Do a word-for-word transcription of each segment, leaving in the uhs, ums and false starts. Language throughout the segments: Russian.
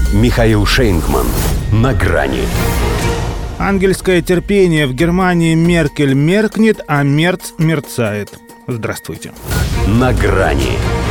Михаил Шейнгман. На грани. Ангельское терпение в Германии. Меркель меркнет, а Мерц мерцает. Здравствуйте. На грани.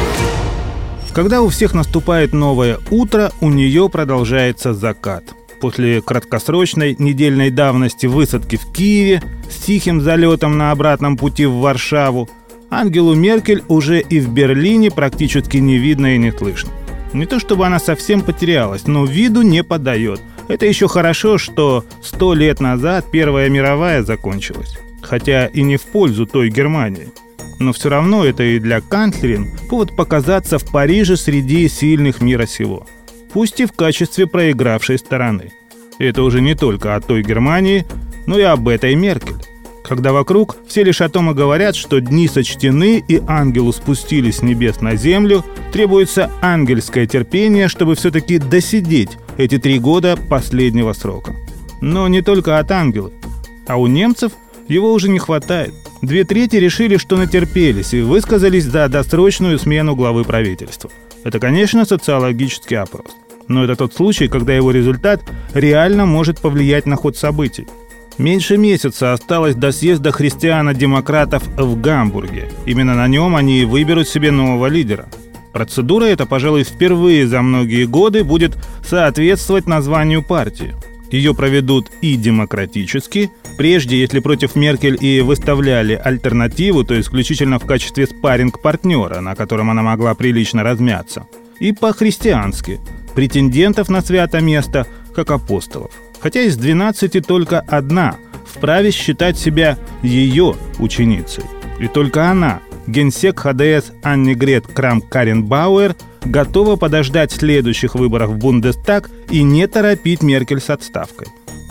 Когда у всех наступает новое утро, у нее продолжается закат. После краткосрочной недельной давности высадки в Киеве с тихим залетом на обратном пути в Варшаву, Ангелу Меркель уже и в Берлине практически не видно и не слышно. Не то чтобы она совсем потерялась, но виду не подает. Это еще хорошо, что сто лет назад Первая мировая закончилась. Хотя и не в пользу той Германии. Но все равно это и для канцлерин повод показаться в Париже среди сильных мира сего. Пусть и в качестве проигравшей стороны. И это уже не только о той Германии, но и об этой Меркель. Когда вокруг все лишь о том и говорят, что дни сочтены и ангелу спустились с небес на землю, требуется ангельское терпение, чтобы все-таки досидеть эти три года последнего срока. Но не только от ангела, а у немцев его уже не хватает. Две трети решили, что натерпелись, и высказались за досрочную смену главы правительства. Это, конечно, социологический опрос. Но это тот случай, когда его результат реально может повлиять на ход событий. Меньше месяца осталось до съезда христиано-демократов в Гамбурге. Именно на нем они и выберут себе нового лидера. Процедура эта, пожалуй, впервые за многие годы будет соответствовать названию партии. Ее проведут и демократически. Прежде, если против Меркель и выставляли альтернативу, то исключительно в качестве спарринг-партнера, на котором она могла прилично размяться. И по-христиански. Претендентов на свято место, как апостолов. Хотя из двенадцати только одна вправе считать себя ее ученицей. И только она, генсек ХДС Аннегрет Крамп-Карренбауэр, готова подождать следующих выборов в Бундестаг и не торопить Меркель с отставкой.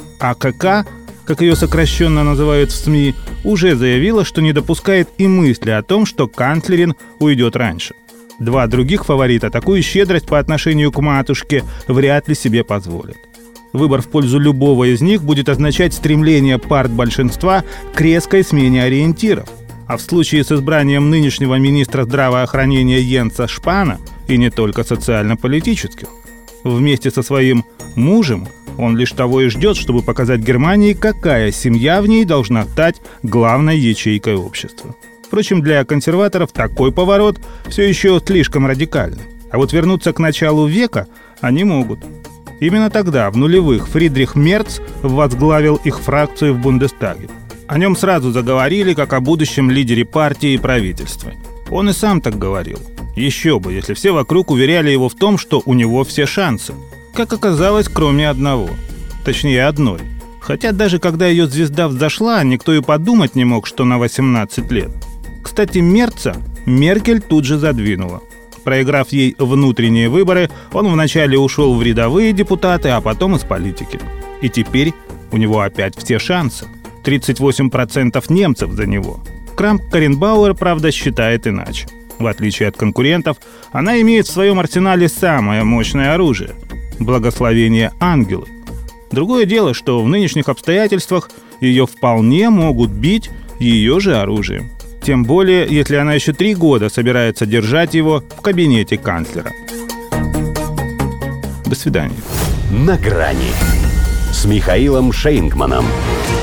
АКК, как ее сокращенно называют в СМИ, уже заявила, что не допускает и мысли о том, что канцлерин уйдет раньше. Два других фаворита такую щедрость по отношению к матушке вряд ли себе позволят. Выбор в пользу любого из них будет означать стремление партбольшинства к резкой смене ориентиров. А в случае с избранием нынешнего министра здравоохранения Йенса Шпана, и не только социально-политических, вместе со своим мужем он лишь того и ждет, чтобы показать Германии, какая семья в ней должна стать главной ячейкой общества. Впрочем, для консерваторов такой поворот все еще слишком радикальный. А вот вернуться к началу века они могут. Именно тогда, в нулевых, Фридрих Мерц возглавил их фракцию в Бундестаге. О нем сразу заговорили, как о будущем лидере партии и правительства. Он и сам так говорил. Еще бы, если все вокруг уверяли его в том, что у него все шансы. Как оказалось, кроме одного. Точнее, одной. Хотя даже когда ее звезда взошла, никто и подумать не мог, что на восемнадцать лет. Кстати, Мерца Меркель тут же задвинула. Проиграв ей внутренние выборы, он вначале ушел в рядовые депутаты, а потом из политики. И теперь у него опять все шансы. тридцать восемь процентов немцев за него. Крамп-Карренбауэр, правда, считает иначе. В отличие от конкурентов, она имеет в своем арсенале самое мощное оружие – благословение ангела. Другое дело, что в нынешних обстоятельствах ее вполне могут бить ее же оружием. Тем более, если она еще три года собирается держать его в кабинете канцлера. До свидания. На грани с Михаилом Шейнгманом.